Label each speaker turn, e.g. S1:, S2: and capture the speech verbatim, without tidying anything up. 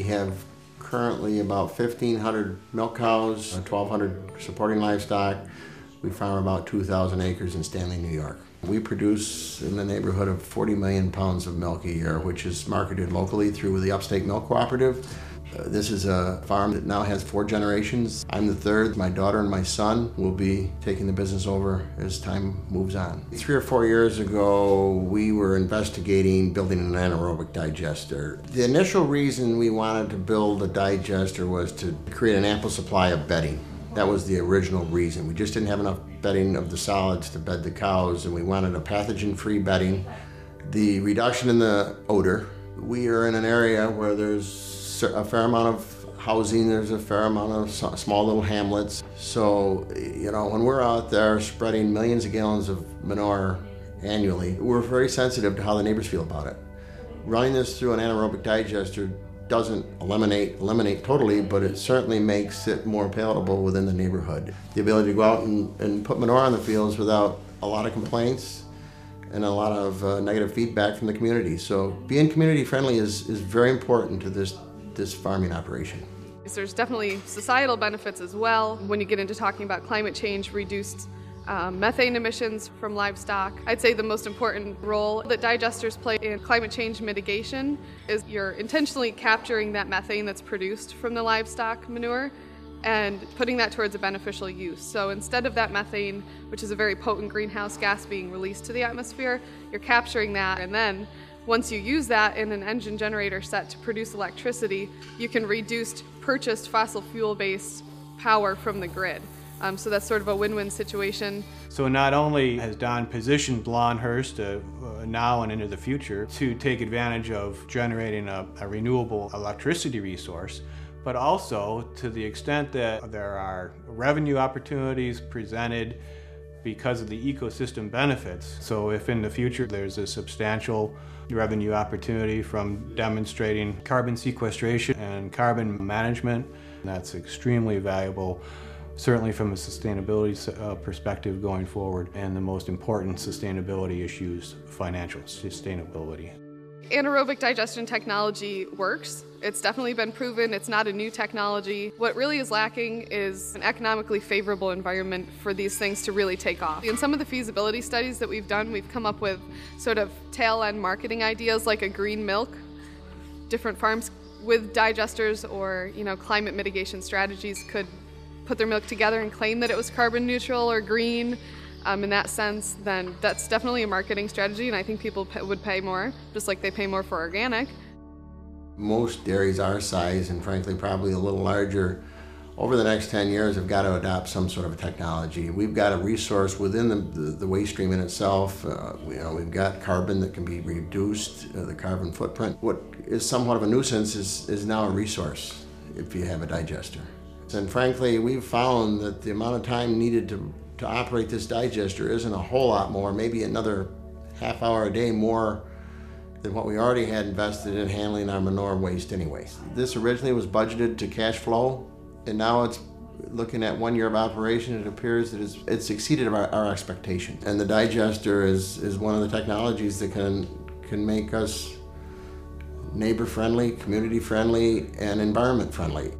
S1: have currently about fifteen hundred milk cows, twelve hundred supporting livestock. We farm about two thousand acres in Stanley, New York. We produce in the neighborhood of forty million pounds of milk a year, which is marketed locally through the Upstate Milk Cooperative. Uh, this is a farm that now has four generations. I'm the third. My daughter and my son will be taking the business over as time moves on. Three or four years ago, we were investigating building an anaerobic digester. The initial reason we wanted to build a digester was to create an ample supply of bedding. That was the original reason. We just didn't have enough bedding of the solids to bed the cows, and we wanted a pathogen-free bedding. The reduction in the odor. We are in an area where there's a fair amount of housing, there's a fair amount of small little hamlets. So, you know, when we're out there spreading millions of gallons of manure annually, we're very sensitive to how the neighbors feel about it. Running this through an anaerobic digester doesn't eliminate, eliminate totally, but it certainly makes it more palatable within the neighborhood. The ability to go out and, and put manure on the fields without a lot of complaints and a lot of uh, negative feedback from the community. So being community friendly is, is very important to this this farming operation.
S2: There's definitely societal benefits as well. When you get into talking about climate change, reduced um, methane emissions from livestock. I'd say the most important role that digesters play in climate change mitigation is you're intentionally capturing that methane that's produced from the livestock manure and putting that towards a beneficial use. So instead of that methane, which is a very potent greenhouse gas being released to the atmosphere, you're capturing that, and then once you use that in an engine generator set to produce electricity, you can reduce purchased fossil fuel-based power from the grid. Um, so that's sort of a win-win situation.
S3: So not only has Don positioned Blonhurst uh, uh, now and into the future to take advantage of generating a, a renewable electricity resource, but also to the extent that there are revenue opportunities presented because of the ecosystem benefits. So if in the future there's a substantial revenue opportunity from demonstrating carbon sequestration and carbon management, that's extremely valuable, certainly from a sustainability uh, perspective going forward, and the most important sustainability issues, financial sustainability.
S2: Anaerobic digestion technology works. It's definitely been proven. It's not a new technology. What really is lacking is an economically favorable environment for these things to really take off. In some of the feasibility studies that we've done, we've come up with sort of tail-end marketing ideas like a green milk. Different farms with digesters or, you know, climate mitigation strategies could put their milk together and claim that it was carbon neutral or green. Um, in that sense, then that's definitely a marketing strategy, and I think people pay, would pay more, just like they pay more for organic.
S1: Most dairies our size, and frankly probably a little larger, over the next ten years have got to adopt some sort of technology. We've got a resource within the, the, the waste stream in itself. Uh, we, you know, we've got carbon that can be reduced, uh, the carbon footprint. What is somewhat of a nuisance is, is now a resource if you have a digester. And frankly, we've found that the amount of time needed to to operate this digester isn't a whole lot more, maybe another half hour a day more than what we already had invested in handling our manure waste anyway. This originally was budgeted to cash flow, and now it's looking at one year of operation, it appears that it's, it's exceeded our, our expectation. And the digester is, is one of the technologies that can, can make us neighbor friendly, community friendly, and environment friendly.